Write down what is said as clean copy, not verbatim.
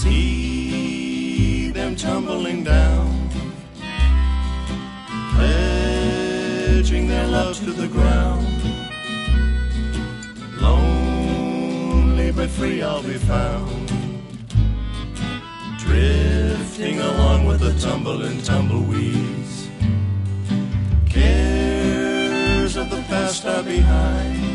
see them tumbling down, pledging their love to the ground. Lonely but free I'll be found, drifting along with the tumbling tumbleweeds. Cares of the past are behind,